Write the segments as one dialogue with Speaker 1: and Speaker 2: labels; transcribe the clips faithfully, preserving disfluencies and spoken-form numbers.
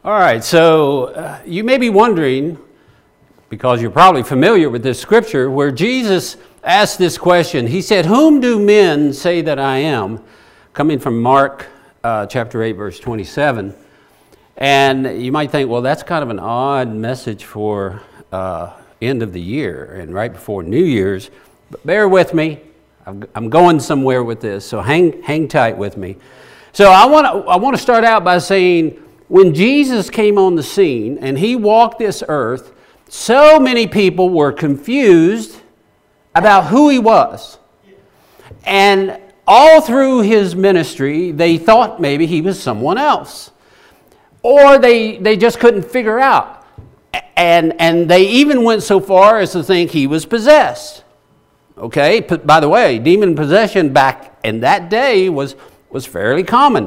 Speaker 1: All right, so uh, you may be wondering, because you're probably familiar with this scripture, where Jesus asked this question. He said, "Whom do men say that I am?" Coming from Mark uh, chapter eight, verse twenty-seven. And you might think, well, that's kind of an odd message for uh, end of the year and right before New Year's. But bear with me. I'm, I'm going somewhere with this, so hang hang tight with me. So I want to I want to start out by saying, when Jesus came on the scene and he walked this earth, so many people were confused about who he was. And all through his ministry, they thought maybe he was someone else. Or they, they just couldn't figure out. And, and they even went so far as to think he was possessed. Okay, by the way, demon possession back in that day was, was fairly common.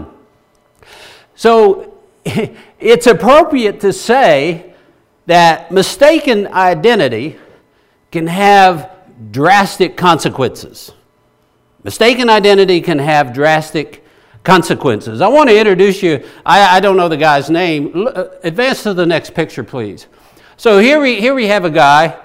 Speaker 1: So it's appropriate to say that mistaken identity can have drastic consequences. Mistaken identity can have drastic consequences. I want to introduce you, I, I don't know the guy's name. Advance to the next picture, please. So here we, here we have a guy.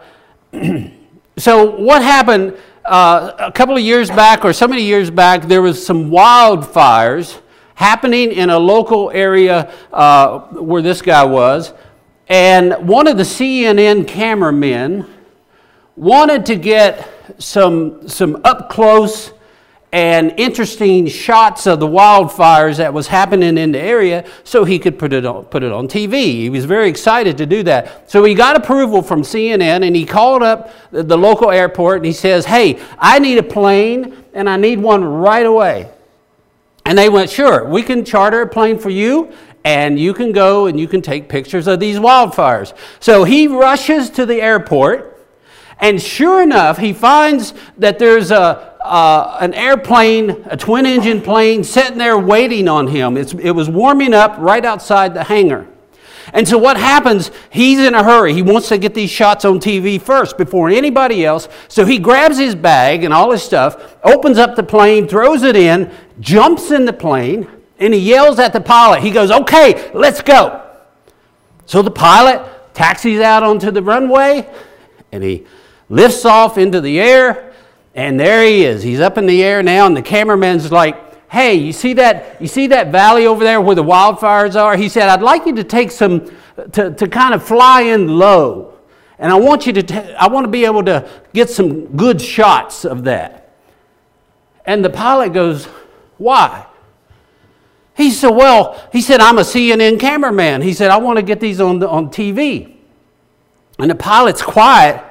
Speaker 1: So what happened uh, a couple of years back, or so many years back, there was some wildfires happening in a local area uh, where this guy was. And one of the C N N cameramen wanted to get some, some up-close and interesting shots of the wildfires that was happening in the area so he could put it on, put it on T V. He was very excited to do that. So he got approval from C N N, and he called up the, the local airport, and he says, "Hey, I need a plane, and I need one right away." And they went, "Sure, we can charter a plane for you, and you can go and you can take pictures of these wildfires." So he rushes to the airport, and sure enough, he finds that there's a uh, an airplane, a twin-engine plane, sitting there waiting on him. It's, it was warming up right outside the hangar. And so what happens, he's in a hurry. He wants to get these shots on T V first before anybody else. So he grabs his bag and all his stuff, opens up the plane, throws it in, jumps in the plane, and he yells at the pilot. He goes, "Okay, let's go." So the pilot taxis out onto the runway, and he lifts off into the air, and there he is. He's up in the air now, and the cameraman's like, "Hey, you see that? You see that valley over there where the wildfires are?" He said, "I'd like you to take some, to, to kind of fly in low, and I want you to, t- I want to be able to get some good shots of that." And the pilot goes, "Why?" He said, "Well," he said, "I'm a C N N cameraman." He said, "I want to get these on the, on T V." And the pilot's quiet,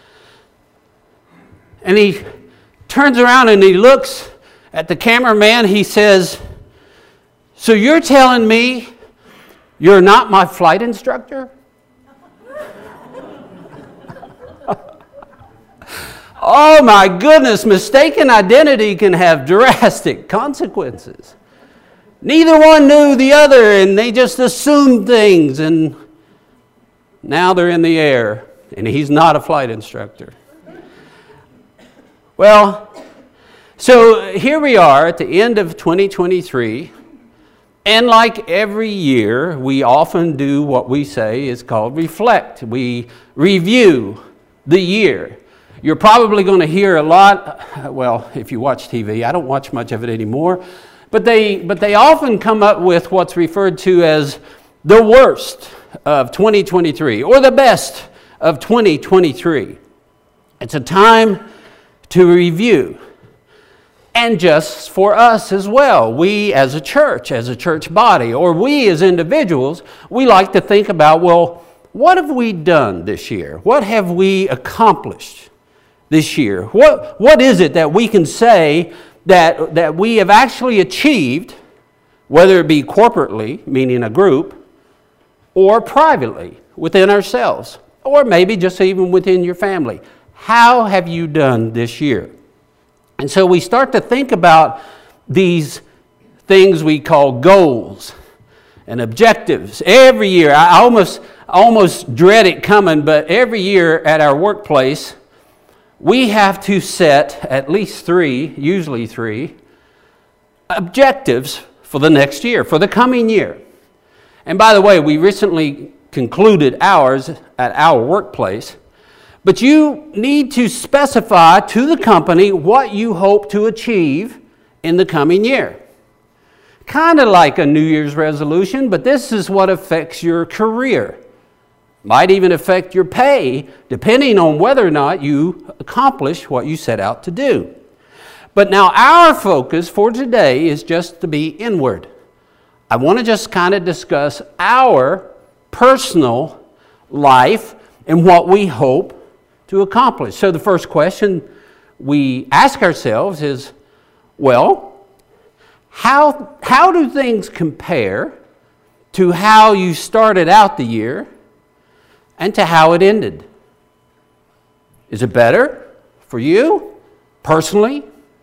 Speaker 1: and he turns around and he looks at the cameraman. He says, "So you're telling me you're not my flight instructor?" Oh my goodness, mistaken identity can have drastic consequences. Neither one knew the other, and they just assumed things, and now they're in the air, and he's not a flight instructor. Well, so here we are at the end of twenty twenty-three, and like every year, we often do what we say is called reflect. We review the year. You're probably going to hear a lot, well, if you watch T V, I don't watch much of it anymore, but they, but they often come up with what's referred to as the worst of twenty twenty-three, or the best of twenty twenty-three. It's a time to review. And just for us as well, we as a church, as a church body, or we as individuals, we like to think about, well, what have we done this year? What have we accomplished this year? What, what is it that we can say that, that we have actually achieved, whether it be corporately, meaning a group, or privately, within ourselves, or maybe just even within your family? How have you done this year? And so we start to think about these things we call goals and objectives. Every year, I almost, almost dread it coming, but every year at our workplace, we have to set at least three, usually three, objectives for the next year, for the coming year. And by the way, we recently concluded ours at our workplace. But you need to specify to the company what you hope to achieve in the coming year. Kind of like a New Year's resolution, but this is what affects your career. Might even affect your pay, depending on whether or not you accomplish what you set out to do. But now our focus for today is just to be inward. I want to just kind of discuss our personal life and what we hope to accomplish. So the first question we ask ourselves is, well, how, how do things compare to how you started out the year and to how it ended? Is it better for you personally?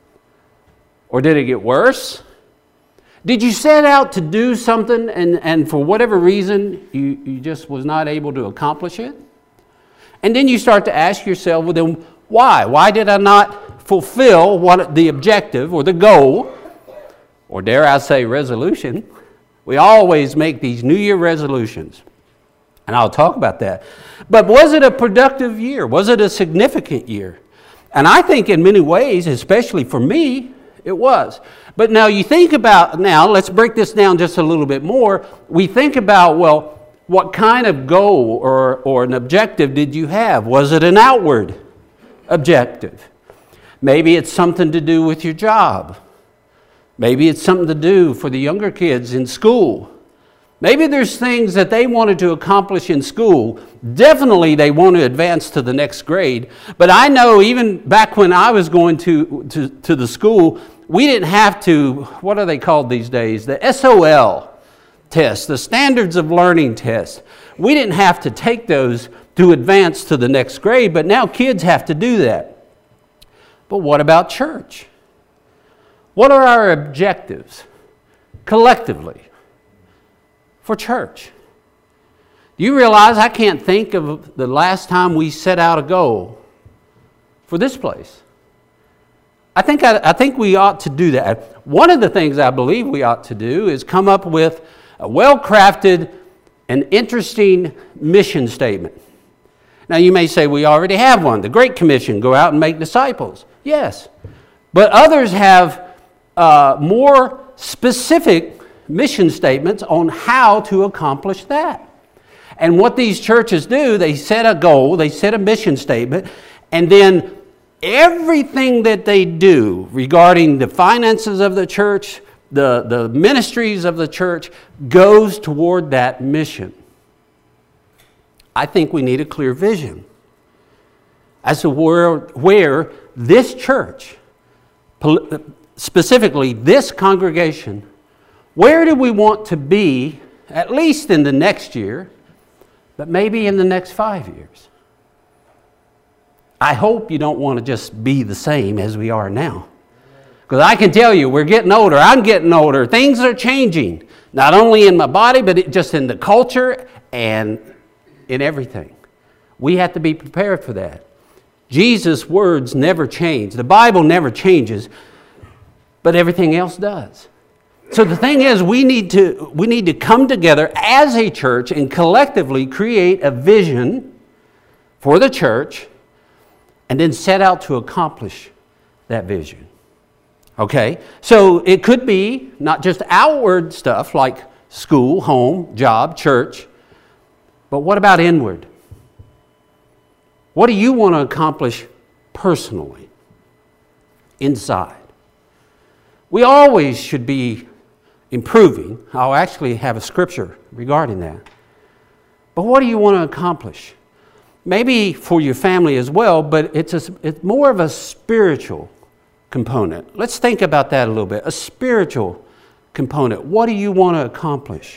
Speaker 1: Or did it get worse? Did you set out to do something and, and for whatever reason you, you just was not able to accomplish it? And then you start to ask yourself, well then why? Why did I not fulfill what the objective or the goal, or dare I say resolution? We always make these New Year resolutions. And I'll talk about that. But was it a productive year? Was it a significant year? And I think in many ways, especially for me, it was. But now you think about, now let's break this down just a little bit more. We think about, well, what kind of goal or, or an objective did you have? Was it an outward objective? Maybe it's something to do with your job. Maybe it's something to do for the younger kids in school. Maybe there's things that they wanted to accomplish in school. Definitely they want to advance to the next grade. But I know even back when I was going to, to, to the school, we didn't have to, what are they called these days? The S O L test, the Standards of Learning test. We didn't have to take those to advance to the next grade, but now kids have to do that. But what about church? What are our objectives collectively for church? Do you realize I can't think of the last time we set out a goal for this place? I think I, I think we ought to do that. One of the things I believe we ought to do is come up with a well-crafted and interesting mission statement. Now you may say we already have one. The Great Commission, go out and make disciples. Yes. But others have uh, more specific mission statements on how to accomplish that. And what these churches do, they set a goal, they set a mission statement, and then everything that they do regarding the finances of the church, the, the ministries of the church, goes toward that mission. I think we need a clear vision as to where, where this church, specifically this congregation, where do we want to be, at least in the next year, but maybe in the next five years? I hope you don't want to just be the same as we are now. Because I can tell you, we're getting older. I'm getting older. Things are changing. Not only in my body, but it, just in the culture and in everything. We have to be prepared for that. Jesus' words never change. The Bible never changes, but everything else does. So the thing is, we need to we need to come together as a church and collectively create a vision for the church and then set out to accomplish that vision. Okay? So it could be not just outward stuff like school, home, job, church, but what about inward? What do you want to accomplish personally, inside? We always should be improving. I'll actually have a scripture regarding that. But what do you want to accomplish? Maybe for your family as well, but it's, a, it's more of a spiritual component. Let's think about that a little bit. A spiritual component. What do you want to accomplish?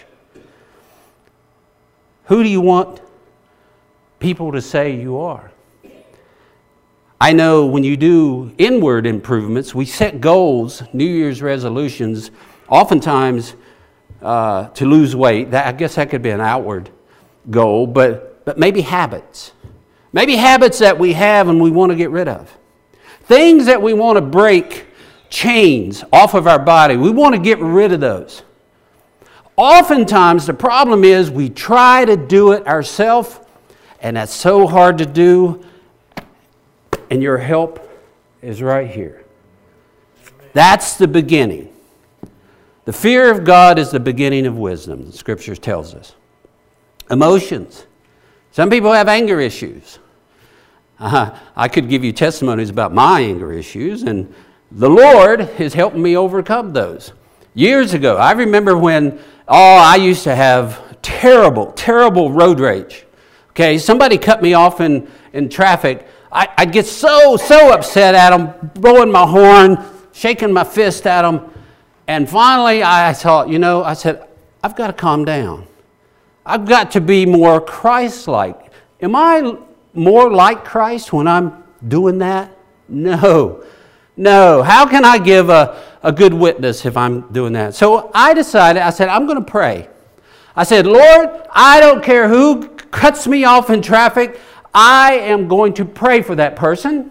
Speaker 1: Who do you want people to say you are? I know when you do inward improvements, we set goals, New Year's resolutions, oftentimes uh, to lose weight. That, I guess that could be an outward goal, but, but maybe habits. Maybe habits that we have and we want to get rid of. Things that we want to break, chains off of our body. We want to get rid of those. Oftentimes, the problem is we try to do it ourselves, and that's so hard to do, and your help is right here. That's the beginning. The fear of God is the beginning of wisdom, the Scripture tells us. Emotions. Some people have anger issues. Uh, I could give you testimonies about my anger issues, and the Lord is helping me overcome those. Years ago, I remember when, oh, I used to have terrible, terrible road rage. Okay, somebody cut me off in, in traffic. I, I'd get so, so upset at them, blowing my horn, shaking my fist at them. And finally, I thought, you know, I said, I've got to calm down. I've got to be more Christ-like. Am I more like Christ when I'm doing that? No. No. How can I give a, a good witness if I'm doing that? So I decided, I said, I'm going to pray. I said, Lord, I don't care who cuts me off in traffic. I am going to pray for that person.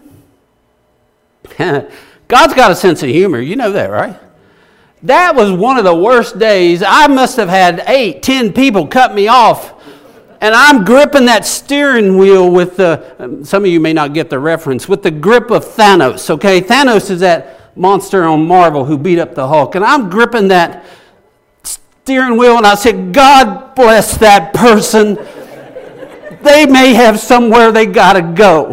Speaker 1: God's got a sense of humor. You know that, right? That was one of the worst days. I must have had eight, ten people cut me off. And I'm gripping that steering wheel with the, um, some of you may not get the reference, with the grip of Thanos, okay? Thanos is that monster on Marvel who beat up the Hulk. And I'm gripping that steering wheel and I said, God bless that person. They may have somewhere they got to go.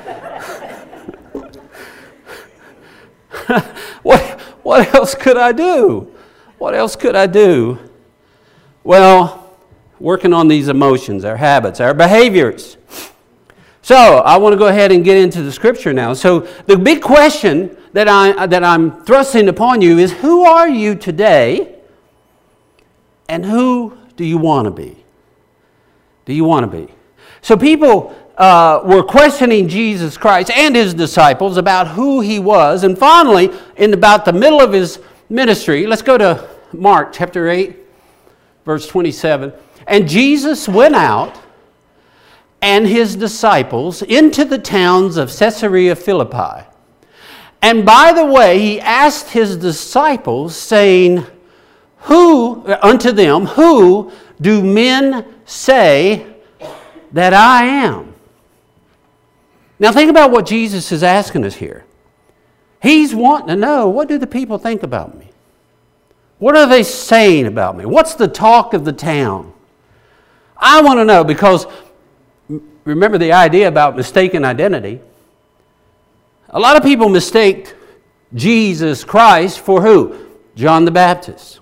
Speaker 1: what, what else could I do? What else could I do? Well, working on these emotions, our habits, our behaviors. So I want to go ahead and get into the Scripture now. So the big question that, I, that I'm thrusting upon you is, who are you today and who do you want to be? Do you want to be? So people uh, were questioning Jesus Christ and his disciples about who he was. And finally, in about the middle of his ministry, let's go to Mark chapter eight, verse twenty-seven. And Jesus went out and his disciples into the towns of Caesarea Philippi. And by the way, he asked his disciples, saying, Who, unto them, who do men say that I am? Now think about what Jesus is asking us here. He's wanting to know, what do the people think about me? What are they saying about me? What's the talk of the town? I want to know, because remember the idea about mistaken identity. A lot of people mistake Jesus Christ for who? John the Baptist.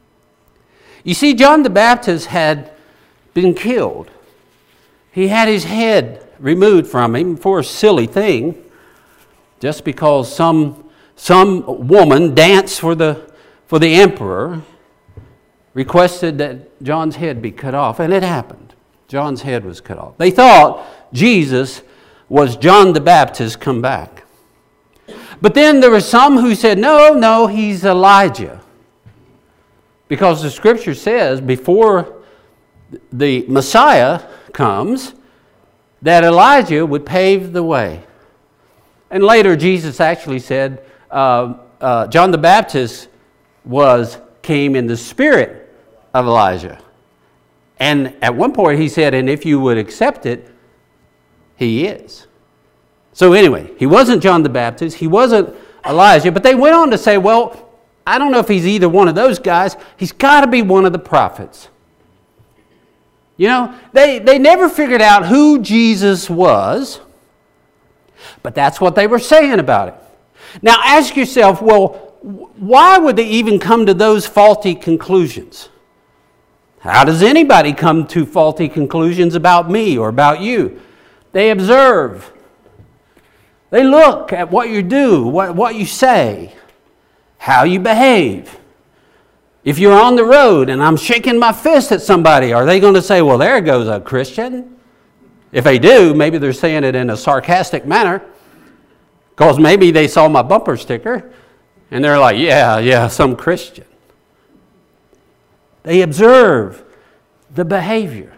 Speaker 1: You see, John the Baptist had been killed. He had his head removed from him for a silly thing, just because some, some woman danced for the, for the emperor, requested that John's head be cut off, and it happened. John's head was cut off. They thought Jesus was John the Baptist come back. But then there were some who said, no, no, he's Elijah. Because the Scripture says before the Messiah comes, that Elijah would pave the way. And later Jesus actually said, uh, uh, John the Baptist was came in the spirit of Elijah. And at one point he said, and if you would accept it, he is. So anyway, he wasn't John the Baptist, he wasn't Elijah, but they went on to say, well, I don't know if he's either one of those guys. He's got to be one of the prophets. You know, they, they never figured out who Jesus was, but that's what they were saying about it. Now ask yourself, well, why would they even come to those faulty conclusions? How does anybody come to faulty conclusions about me or about you? They observe. They look at what you do, what, what you say, how you behave. If you're on the road and I'm shaking my fist at somebody, are they going to say, well, there goes a Christian? If they do, maybe they're saying it in a sarcastic manner, because maybe they saw my bumper sticker and they're like, yeah, yeah, some Christian. They observe the behavior.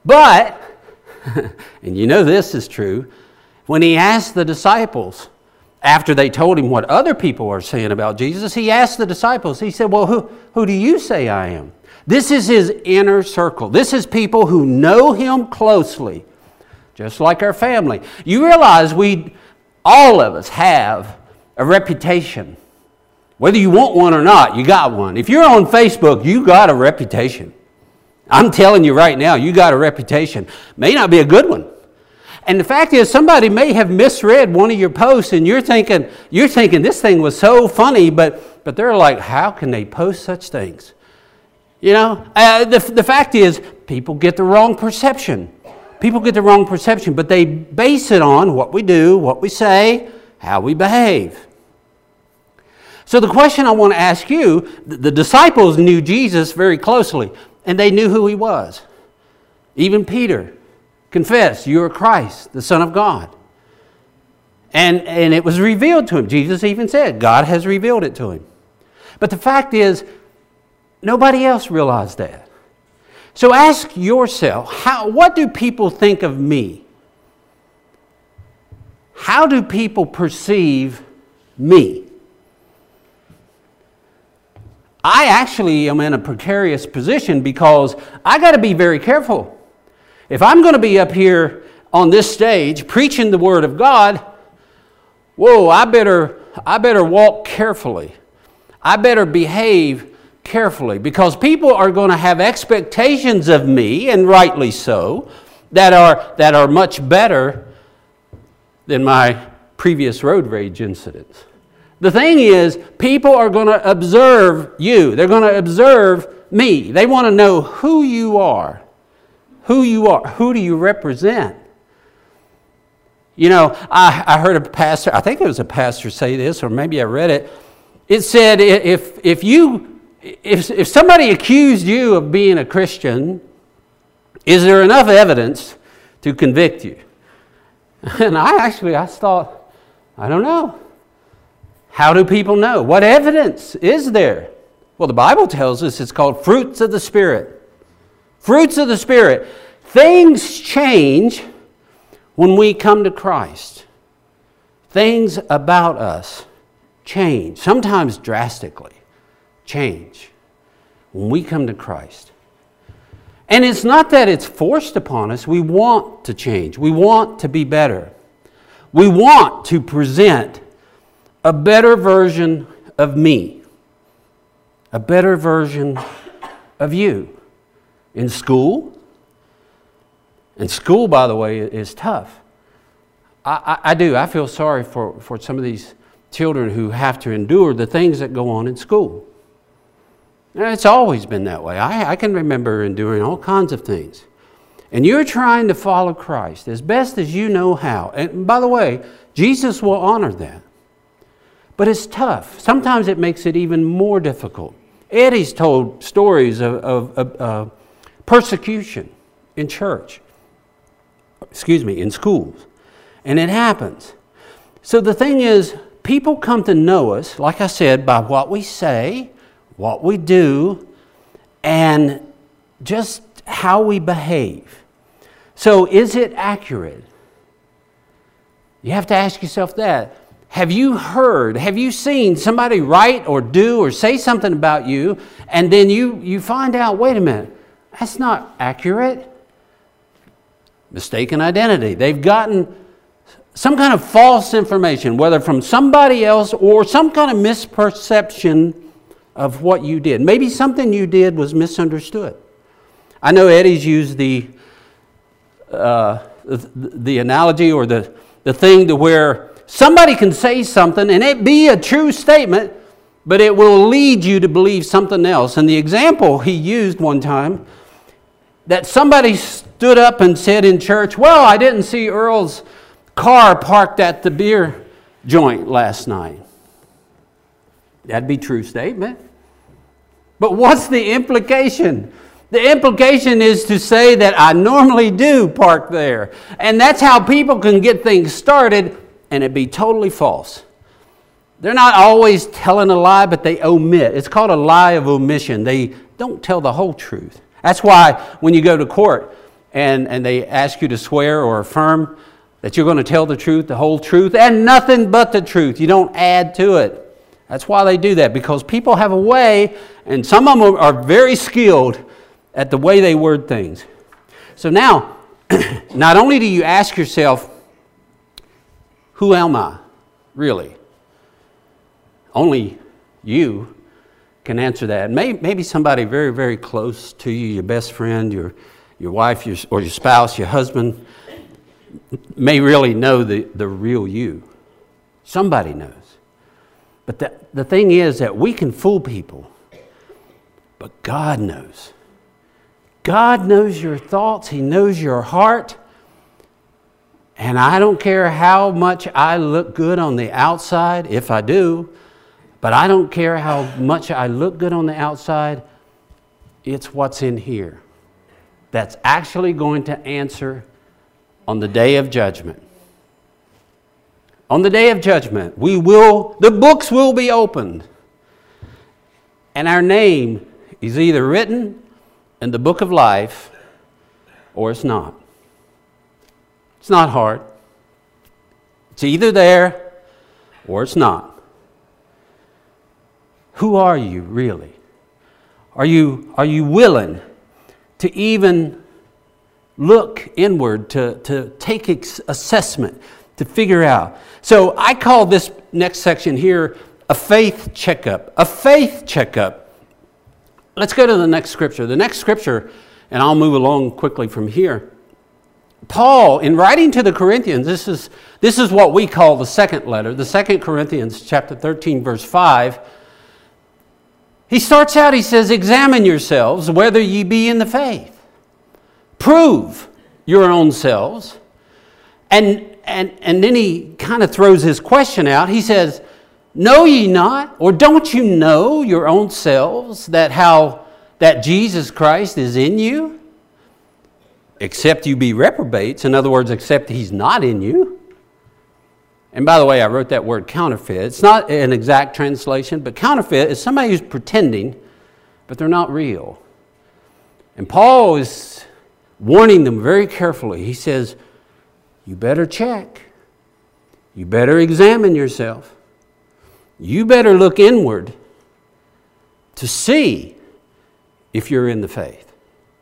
Speaker 1: But, and you know this is true, when he asked the disciples, after they told him what other people are saying about Jesus, he asked the disciples, he said, well, who, who do you say I am? This is his inner circle. This is people who know him closely, just like our family. You realize we, all of us have a reputation. Whether you want one or not, you got one. If you're on Facebook, you got a reputation. I'm telling you right now, you got a reputation. May not be a good one. And the fact is, somebody may have misread one of your posts, and you're thinking, you're thinking this thing was so funny, but but they're like, how can they post such things? You know, uh, the the fact is, people get the wrong perception. People get the wrong perception, but they base it on what we do, what we say, how we behave. So the question I want to ask you, the disciples knew Jesus very closely, and they knew who he was. Even Peter confessed, you are Christ, the Son of God. And, and it was revealed to him. Jesus even said, God has revealed it to him. But the fact is, nobody else realized that. So ask yourself, how, what do people think of me? How do people perceive me? I actually am in a precarious position because I got to be very careful. If I'm going to be up here on this stage preaching the Word of God, whoa, I better, I better walk carefully. I better behave carefully because people are going to have expectations of me, and rightly so, that are, that are much better than my previous road rage incidents. The thing is, people are going to observe you. They're going to observe me. They want to know who you are. Who you are. Who do you represent? You know, I, I heard a pastor, I think it was a pastor say this, or maybe I read it. It said, if if you if if somebody accused you of being a Christian, is there enough evidence to convict you? And I actually, I thought, I don't know. How do people know? What evidence is there? Well, the Bible tells us it's called fruits of the Spirit. Fruits of the Spirit. Things change when we come to Christ. Things about us change, sometimes drastically change when we come to Christ. And it's not that it's forced upon us. We want to change. We want to be better. We want to present a better version of me. A better version of you. In school. And school, by the way, is tough. I, I, I do. I feel sorry for, for some of these children who have to endure the things that go on in school. And it's always been that way. I, I can remember enduring all kinds of things. And you're trying to follow Christ as best as you know how. And by the way, Jesus will honor that. But it's tough. Sometimes it makes it even more difficult. Eddie's told stories of, of, of uh, persecution in church. Excuse me, in schools. And it happens. So the thing is, people come to know us, like I said, by what we say, what we do, and just how we behave. So is it accurate? You have to ask yourself that. Have you heard, have you seen somebody write or do or say something about you, and then you, you find out, wait a minute, that's not accurate? Mistaken identity. They've gotten some kind of false information, whether from somebody else or some kind of misperception of what you did. Maybe something you did was misunderstood. I know Eddie's used the uh, the, the analogy or the, the thing to where somebody can say something and it be a true statement, but it will lead you to believe something else. And the example he used one time, that somebody stood up and said in church, well, I didn't see Earl's car parked at the beer joint last night. That'd be a true statement. But what's the implication? The implication is to say that I normally do park there. And that's how people can get things started and it be totally false. They're not always telling a lie, but they omit. It's called a lie of omission. They don't tell the whole truth. That's why when you go to court and, and they ask you to swear or affirm That you're going to tell the truth, the whole truth, and nothing but the truth. You don't add to it. That's why they do that, because people have a way, and some of them are very skilled at the way they word things. So now, not only do you ask yourself, who am I, really? Only you can answer that. Maybe, maybe somebody very, very close to you, your best friend, your, your wife, your, or your spouse, your husband, may really know the, the real you. Somebody knows. But the, the thing is that we can fool people, but God knows. God knows your thoughts. He knows your heart. And I don't care how much I look good on the outside, if I do, but I don't care how much I look good on the outside. It's what's in here that's actually going to answer on the day of judgment. On the day of judgment, we will, the books will be opened. And our name is either written in the book of life or it's not. It's not hard. It's either there or it's not. Who are you really? Are you, are you willing to even look inward, to, to take ex- assessment, to figure out? So I call this next section here a faith checkup. A faith checkup. Let's go to the next scripture. The next scripture, and I'll move along quickly from here. Paul, in writing to the Corinthians, this is, this is what we call the second letter, the Second Corinthians chapter thirteen, verse five. He starts out, he says, examine yourselves whether ye be in the faith. Prove your own selves. And And, and then he kind of throws his question out. He says, know ye not, or don't you know your own selves, that how that Jesus Christ is in you? Except you be reprobates. In other words, except he's not in you. And by the way, I wrote that word counterfeit. It's not an exact translation, but counterfeit is somebody who's pretending, but they're not real. And Paul is warning them very carefully. He says, you better check. You better examine yourself. You better look inward to see if you're in the faith.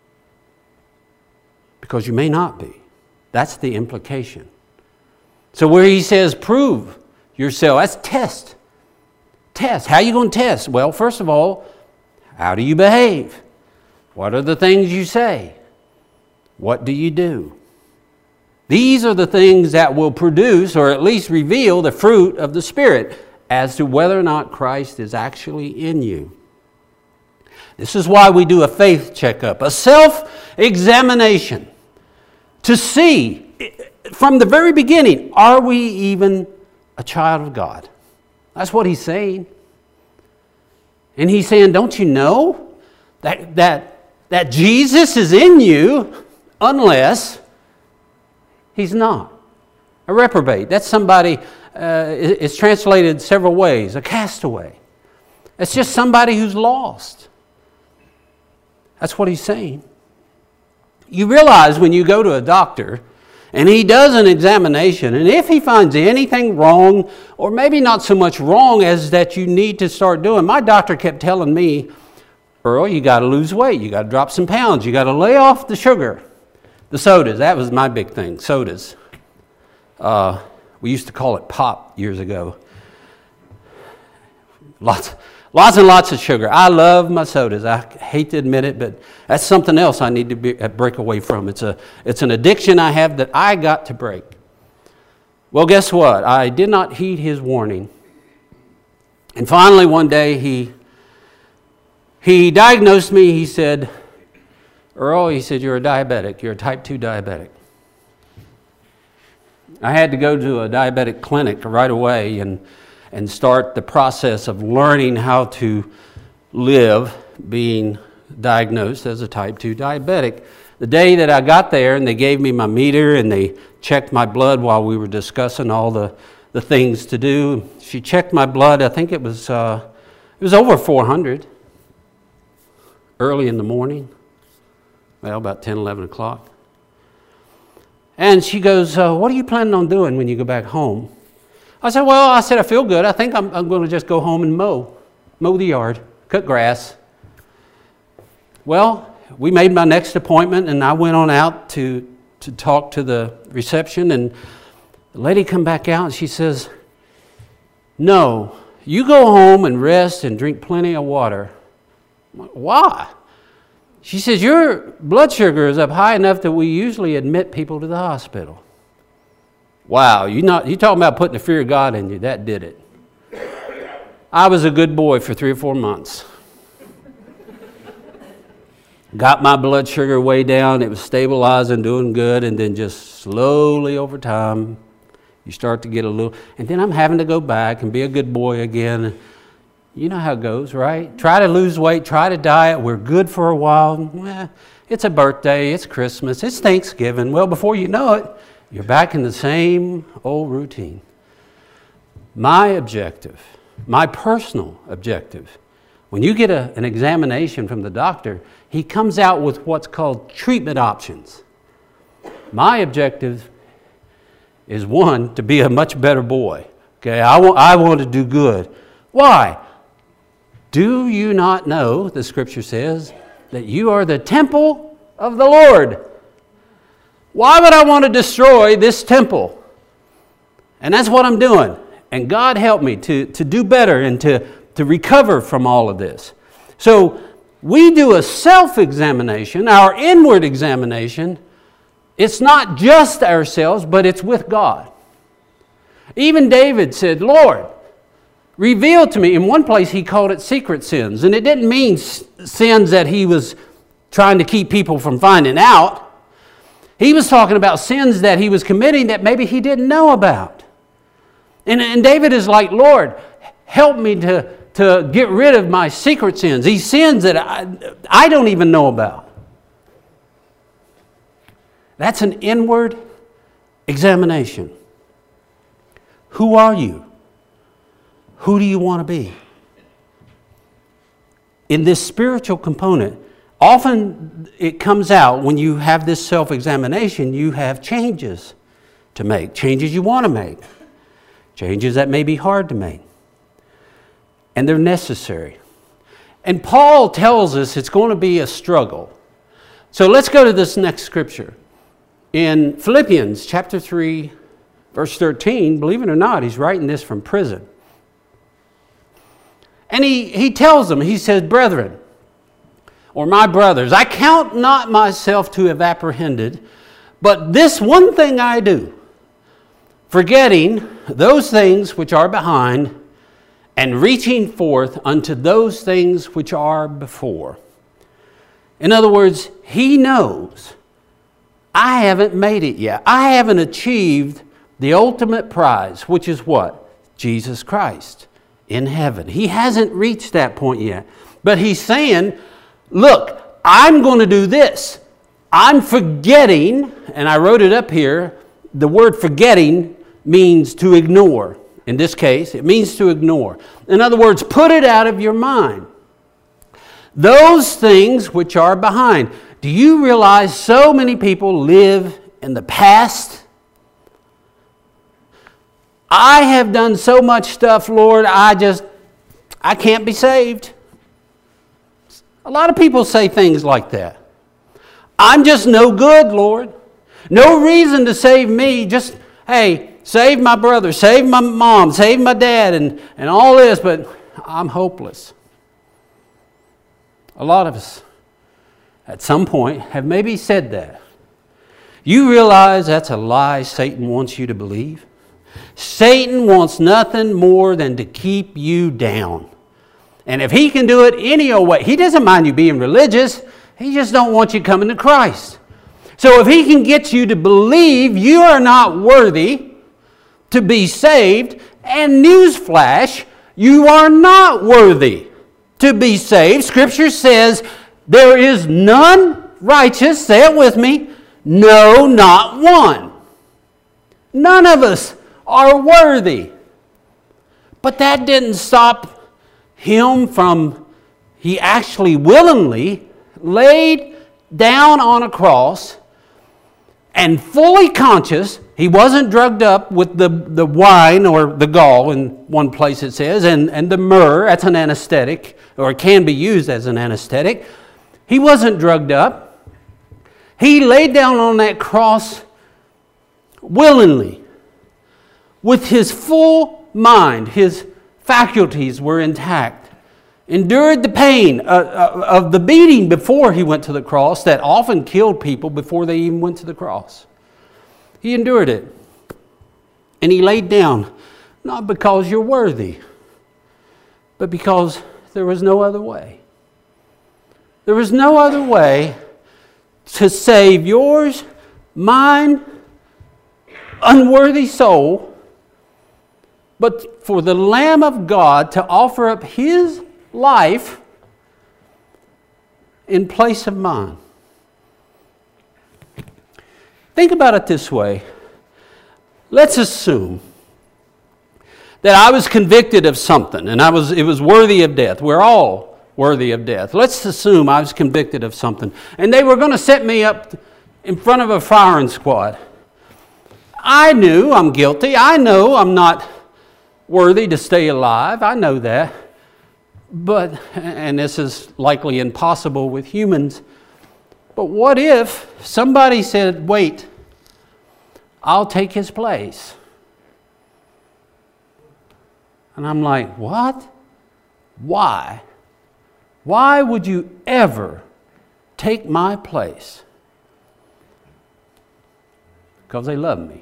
Speaker 1: Because you may not be. That's the implication. So where he says prove yourself, that's test. Test. How are you going to test? Well, first of all, how do you behave? What are the things you say? What do you do? These are the things that will produce, or at least reveal, the fruit of the Spirit as to whether or not Christ is actually in you. This is why we do a faith checkup, a self-examination, to see from the very beginning, are we even a child of God? That's what he's saying. And he's saying, don't you know that, that, that Jesus is in you unless he's not. A reprobate. That's somebody, uh, it's translated several ways. A castaway. It's just somebody who's lost. That's what he's saying. You realize when you go to a doctor and he does an examination, and if he finds anything wrong, or maybe not so much wrong as that you need to start doing. My doctor kept telling me, Earl, you got to lose weight. You got to drop some pounds. You got to lay off the sugar. The sodas, that was my big thing, sodas. Uh, we used to call it pop years ago. Lots, lots and lots of sugar. I love my sodas. I hate to admit it, but that's something else I need to be, break away from. It's a, it's an addiction I have that I got to break. Well, guess what? I did not heed his warning. And finally, one day, he, he diagnosed me. He said, Earl, he said, you're a diabetic. You're a type two diabetic. I had to go to a diabetic clinic right away and, and start the process of learning how to live being diagnosed as a type two diabetic. The day that I got there and they gave me my meter and they checked my blood while we were discussing all the, the things to do. She checked my blood. I think it was, uh, it was over four hundred early in the morning. Well, about ten, eleven o'clock. And she goes, uh, what are you planning on doing when you go back home? I said, well, I said, I feel good. I think I'm, I'm going to just go home and mow, mow the yard, cut grass. Well, we made my next appointment, and I went on out to, to talk to the reception, and the lady come back out, and she says, no, you go home and rest and drink plenty of water. Why? She says, your blood sugar is up high enough that we usually admit people to the hospital. Wow, you not you talking about putting the fear of God in you. That did it. I was a good boy for three or four months. Got my blood sugar way down. It was stabilizing, doing good, and then just slowly over time, you start to get a little, and then I'm having to go back and be a good boy again. You know how it goes, right? Try to lose weight, try to diet. We're good for a while. Eh, it's a birthday, it's Christmas, it's Thanksgiving. Well, before you know it, you're back in the same old routine. My objective, my personal objective, when you get a, an examination from the doctor, he comes out with what's called treatment options. My objective is, one, to be a much better boy. Okay, I want, I want to do good. Why? Do you not know, the scripture says, that you are the temple of the Lord? Why would I want to destroy this temple? And that's what I'm doing. And God help me to, to do better and to, to recover from all of this. So we do a self-examination, our inward examination. It's not just ourselves, but it's with God. Even David said, Lord, reveal to me. In one place he called it secret sins. And it didn't mean s- sins that he was trying to keep people from finding out. He was talking about sins that he was committing that maybe he didn't know about. And, and David is like, Lord, help me to, to get rid of my secret sins, these sins that I, I don't even know about. That's an inward examination. Who are you? Who do you want to be? In this spiritual component, often it comes out when you have this self-examination, you have changes to make, changes you want to make, changes that may be hard to make. And they're necessary. And Paul tells us it's going to be a struggle. So let's go to this next scripture. In Philippians chapter three, verse thirteen, believe it or not, he's writing this from prison. And he, he tells them, he says, brethren, or my brothers, I count not myself to have apprehended, but this one thing I do, forgetting those things which are behind, and reaching forth unto those things which are before. In other words, he knows, I haven't made it yet. I haven't achieved the ultimate prize, which is what? Jesus Christ in heaven. He hasn't reached that point yet. But he's saying, look, I'm going to do this. I'm forgetting, and I wrote it up here, the word forgetting means to ignore. In this case, it means to ignore. In other words, put it out of your mind. Those things which are behind. Do you realize so many people live in the past? I have done so much stuff, Lord, I just, I can't be saved. A lot of people say things like that. I'm just no good, Lord. No reason to save me. Just, hey, save my brother, save my mom, save my dad, and, and all this, but I'm hopeless. A lot of us, at some point, have maybe said that. You realize that's a lie Satan wants you to believe? Satan wants nothing more than to keep you down. And if he can do it any old way, he doesn't mind you being religious. He just don't want you coming to Christ. So if he can get you to believe you are not worthy to be saved, and newsflash, you are not worthy to be saved. Scripture says there is none righteous, say it with me, no, not one. None of us are worthy. But that didn't stop him from, he actually willingly laid down on a cross, and fully conscious. He wasn't drugged up with the, the wine or the gall, in one place it says, and, and the myrrh, that's an anesthetic, or it can be used as an anesthetic. He wasn't drugged up. He laid down on that cross willingly, with his full mind. His faculties were intact. Endured the pain uh, of the beating before he went to the cross that often killed people before they even went to the cross. He endured it. And he laid down, not because you're worthy, but because there was no other way. There was no other way to save yours, mine, unworthy soul, but for the Lamb of God to offer up his life in place of mine. Think about it this way. Let's assume that I was convicted of something and I was it was worthy of death. We're all worthy of death. Let's assume I was convicted of something and they were going to set me up in front of a firing squad. I knew I'm guilty. I know I'm not worthy to stay alive. I know that. But, and this is likely impossible with humans, but what if somebody said, wait, I'll take his place? And I'm like, what? Why? Why would you ever take my place? Because they love me.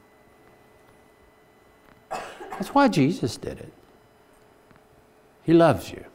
Speaker 1: That's why Jesus did it. He loves you.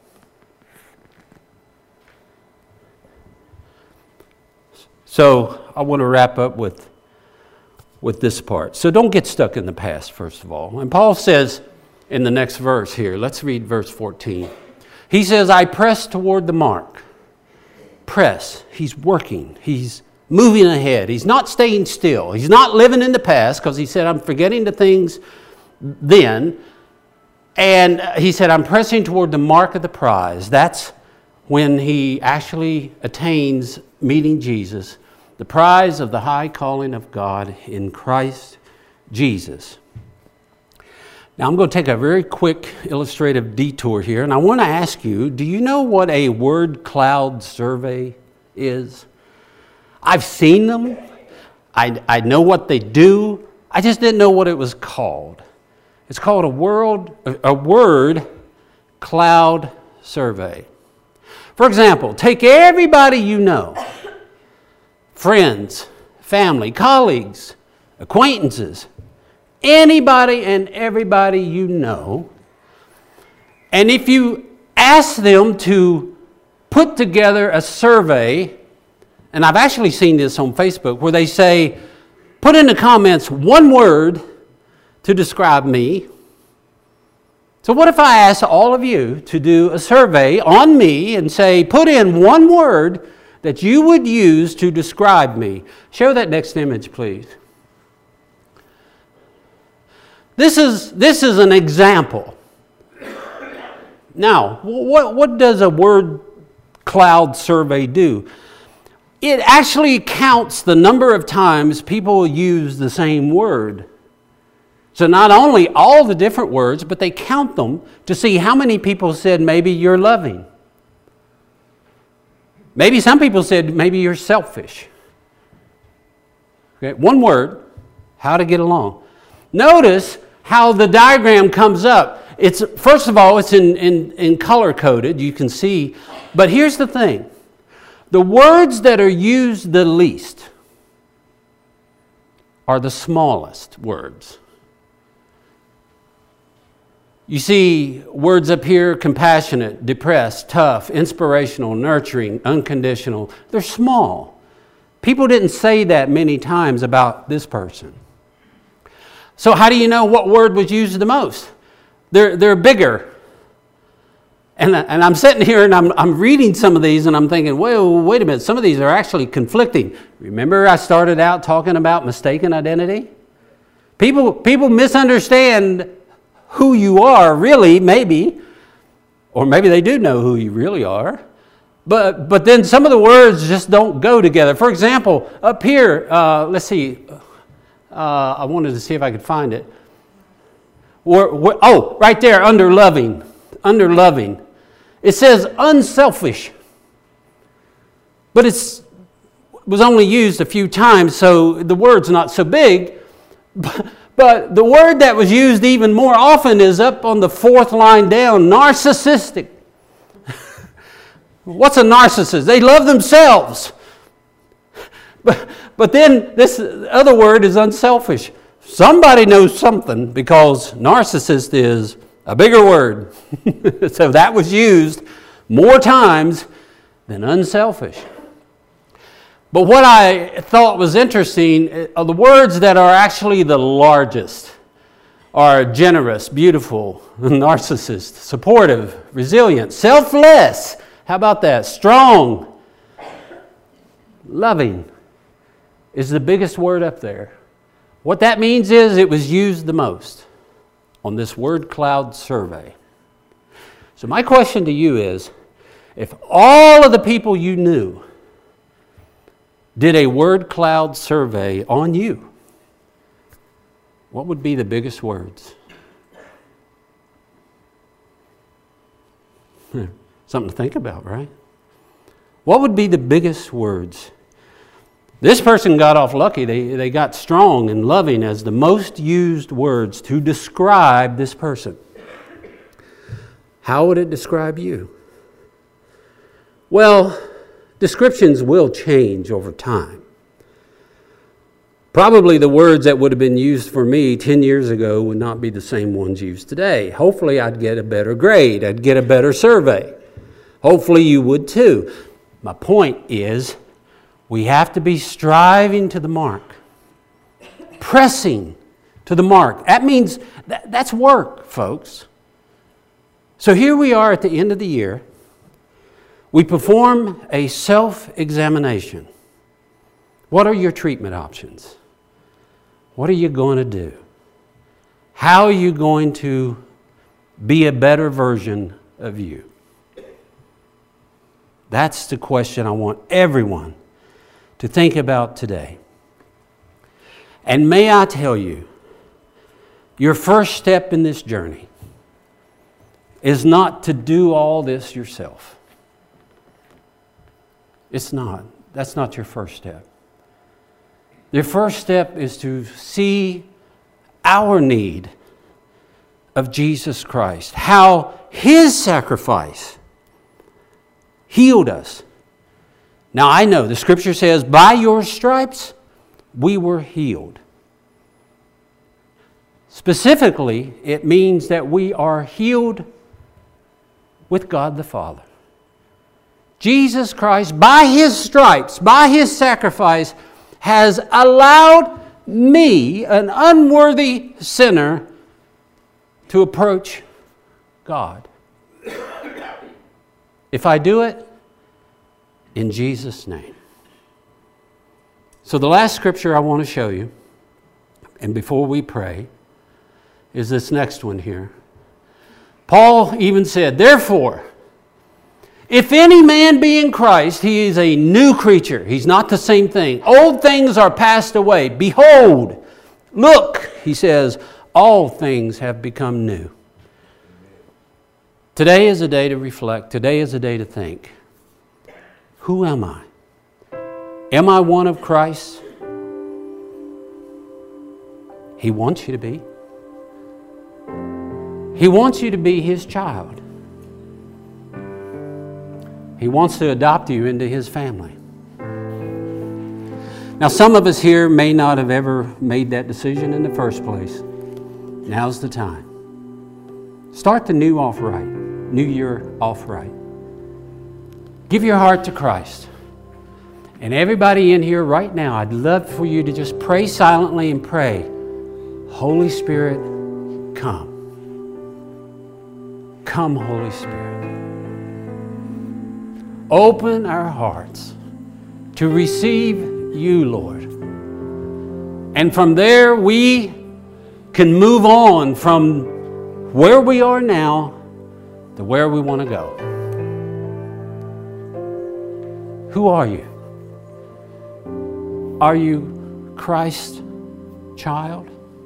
Speaker 1: So I want to wrap up with, with this part. So don't get stuck in the past, first of all. And Paul says in the next verse here, let's read verse fourteen. He says, I press toward the mark. Press. He's working. He's moving ahead. He's not staying still. He's not living in the past because he said, I'm forgetting the things then. And he said, I'm pressing toward the mark of the prize. That's when he actually attains meeting Jesus, the prize of the high calling of God in Christ Jesus. Now I'm going to take a very quick illustrative detour here, and I want to ask you, do you know what a word cloud survey is? I've seen them. I, I know what they do. I just didn't know what it was called. It's called a world, a word cloud survey. For example, take everybody you know, friends, family, colleagues, acquaintances, anybody and everybody you know, and if you ask them to put together a survey, and I've actually seen this on Facebook, where they say, put in the comments one word to describe me. So what if I ask all of you to do a survey on me and say, put in one word that you would use to describe me? Show that next image, please. This is, this is an example. Now, what, what does a word cloud survey do? It actually counts the number of times people use the same word. So not only all the different words, but they count them to see how many people said maybe you're loving. Maybe some people said maybe you're selfish. Okay, one word, how to get along. Notice how the diagram comes up. It's first of all, it's in, in, in color coded, you can see. But here's the thing. The words that are used the least are the smallest words. You see words up here, compassionate, depressed, tough, inspirational, nurturing, unconditional. They're small. People didn't say that many times about this person. So how do you know what word was used the most? They're, they're bigger. And, and I'm sitting here and I'm, I'm reading some of these and I'm thinking, whoa, wait a minute, some of these are actually conflicting. Remember I started out talking about mistaken identity? People, people misunderstand who you are, really, maybe, or maybe they do know who you really are, but but then some of the words just don't go together. For example, up here, uh, let's see. Uh, I wanted to see if I could find it. We're, we're, oh, right there, under loving. Under loving. It says unselfish. But it's was only used a few times, so the word's not so big. But, but the word that was used even more often is up on the fourth line down, narcissistic. What's a narcissist? They love themselves. But, but then this other word is unselfish. Somebody knows something, because narcissist is a bigger word. So that was used more times than unselfish. But what I thought was interesting are the words that are actually the largest are generous, beautiful, narcissist, supportive, resilient, selfless. How about that? Strong, loving is the biggest word up there. What that means is it was used the most on this word cloud survey. So my question to you is, if all of the people you knew did a word cloud survey on you, what would be the biggest words? Something to think about, right? What would be the biggest words? This person got off lucky. They, they got strong and loving as the most used words to describe this person. How would it describe you? Well, descriptions will change over time. Probably the words that would have been used for me ten years ago would not be the same ones used today. Hopefully I'd get a better grade. I'd get a better survey. Hopefully you would too. My point is, we have to be striving to the mark, pressing to the mark. That means that, that's work, folks. So here we are at the end of the year. We perform a self-examination. What are your treatment options? What are you going to do? How are you going to be a better version of you? That's the question I want everyone to think about today. And may I tell you, your first step in this journey is not to do all this yourself. It's not. That's not your first step. Your first step is to see our need of Jesus Christ, how His sacrifice healed us. Now I know the Scripture says, by your stripes we were healed. Specifically, it means that we are healed with God the Father. Jesus Christ, by His stripes, by His sacrifice, has allowed me, an unworthy sinner, to approach God. If I do it, in Jesus' name. So the last scripture I want to show you, and before we pray, is this next one here. Paul even said, therefore, if any man be in Christ, he is a new creature. He's not the same thing. Old things are passed away. Behold, look, he says, all things have become new. Today is a day to reflect. Today is a day to think. Who am I? Am I one of Christ? He wants you to be. He wants you to be His child. He wants to adopt you into His family. Now, some of us here may not have ever made that decision in the first place. Now's the time. Start the new off right. New year off right. Give your heart to Christ. And everybody in here right now, I'd love for you to just pray silently and pray, Holy Spirit, come. Come, Holy Spirit. Open our hearts to receive you, Lord. And from there we can move on from where we are now to where we want to go. Who are you? Are you Christ's child?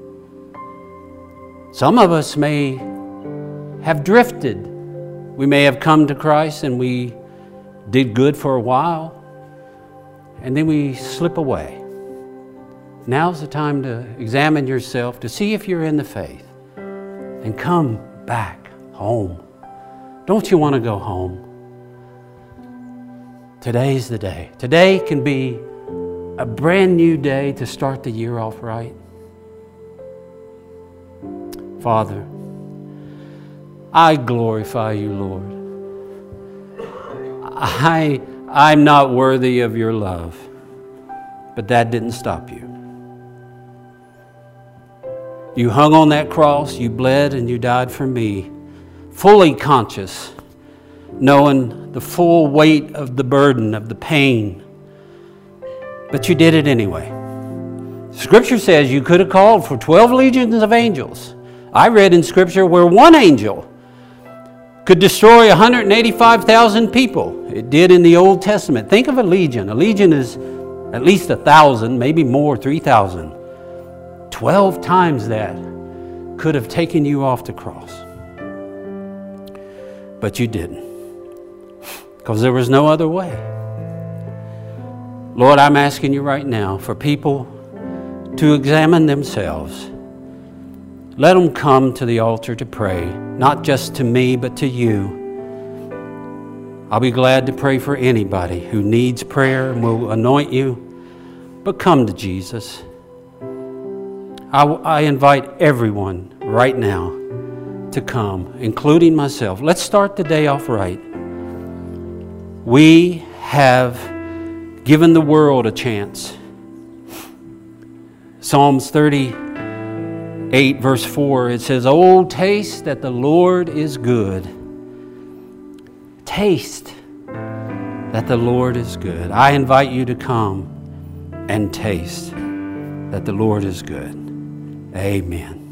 Speaker 1: Some of us may have drifted. We may have come to Christ and we did good for a while, and then we slip away. Now's the time to examine yourself to see if you're in the faith and come back home. Don't you want to go home? Today's the day. Today can be a brand new day to start the year off right. Father, I glorify you, Lord. I, I'm not worthy of your love, but that didn't stop you. You hung on that cross, you bled, and you died for me, fully conscious, knowing the full weight of the burden, of the pain. But you did it anyway. Scripture says you could have called for twelve legions of angels. I read in Scripture where one angel could destroy one hundred eighty-five thousand people. It did in the Old Testament. Think of a legion. A legion is at least a thousand, maybe more, three thousand. Twelve times that could have taken you off the cross. But you didn't, because there was no other way. Lord, I'm asking you right now for people to examine themselves. Let them come to the altar to pray, not just to me, but to you. I'll be glad to pray for anybody who needs prayer and will anoint you, but come to Jesus. I, I invite everyone right now to come, including myself. Let's start the day off right. We have given the world a chance. Psalms thirty-eight, verse four, it says, "Oh, taste that the Lord is good." Taste that the Lord is good. I invite you to come and taste that the Lord is good. Amen.